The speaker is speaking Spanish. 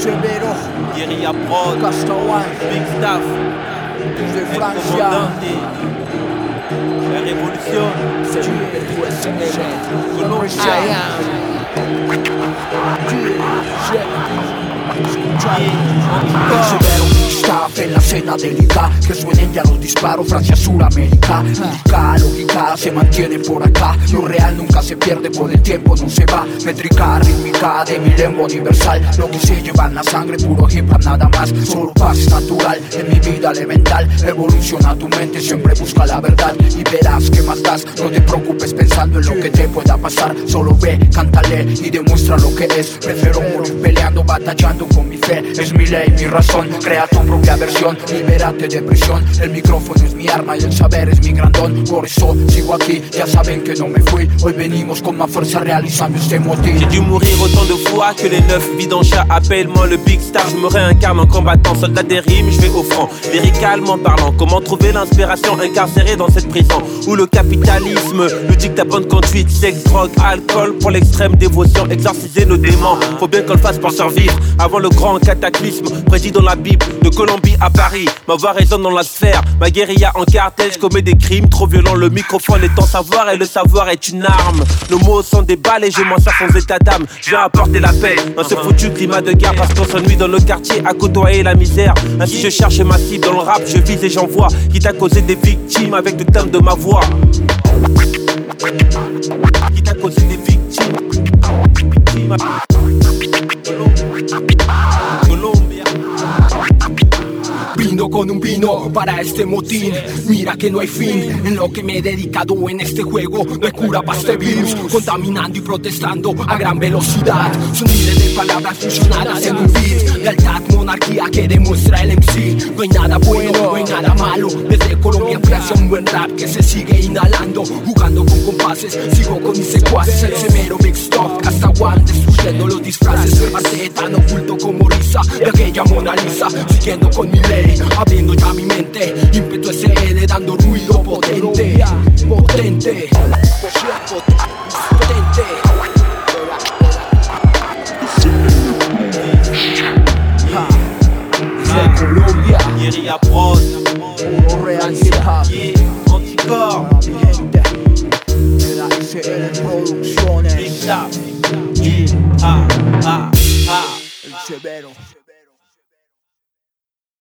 Severo, Guérilla Prod, Castaouin, Big Staff, desde El Francia, Comandante, La Révolution, Colombia, Severo, staff en la escena delicada, que suenen ya los disparos, Francia, Suramérica. Indica, lógica, se mantiene por acá. Lo real nunca se pierde, por el tiempo no se va. Métrica, rítmica, de mi lengua universal. Lo que se lleva en la sangre, puro hip hop, nada más. Solo paz natural, en mi vida elemental. Evoluciona tu mente, siempre busca la verdad. Y verás que más das, no te preocupes pensando en lo que te pueda pasar. Solo ve, cántale y demuestra lo que es. Prefiero morir peleando, batallando con mi fe. Es mi ley, mi razón, crea tu propia versión. Libérate de prisión, el micrófono es mi arma y el saber es mi grandón. Por eso sigo aquí, ya saben que no me fui. Hoy venimos con más fuerza realizando este motín. J'ai dû mourir autant de fois que les 9 bidonchats. Appelle-moi le Big Star, je me réincarne en combattant. Soldat des rimes, je vais au front, lyricalement parlant. Comment trouver l'inspiration incarcérée dans cette prison où le capitalisme nous dicte ta bonne conduite. Sexe, drogue, alcool, pour l'extrême dévotion. Exorciser nos démons, faut bien qu'on le fasse pour survivre. Avant le grand cataclysme, prédit dans la Bible. De Colombie à Paris, ma voix résonne dans la sphère. Ma guérilla en cartel, je commets des crimes trop violents. Le microphone est en savoir et le savoir est une arme. Nos mots sont des balles et je m'en sers sans état d'âme. Je viens apporter la paix dans ce foutu climat de guerre. Parce qu'on s'ennuie dans le quartier à côtoyer la misère. Ainsi je cherche ma cible dans le rap, je vise et j'envoie. Quitte à causer des victimes avec le thème de ma voix. Quitte à causer des victimes. Colombia. Brindo con un vino para este motín. Mira que no hay fin en lo que me he dedicado en este juego. No hay cura para este virus, contaminando y protestando a gran velocidad. Son miles de palabras fusionadas en un beat. Lealtad, monarquía que demuestra el MC. No hay nada bueno, no hay nada malo. Desde Colombia Francia un buen rap que se sigue inhalando. Jugando con compases, sigo con mis secuaces. El Severo, Big Stuff, Castaouin, destruyendo los disfraces. Arte tan oculto como risa de aquella Mona Lisa. Siguiendo con mi ley, abriendo ya mi mente. Ímpetu SL dando ruido potente, potente.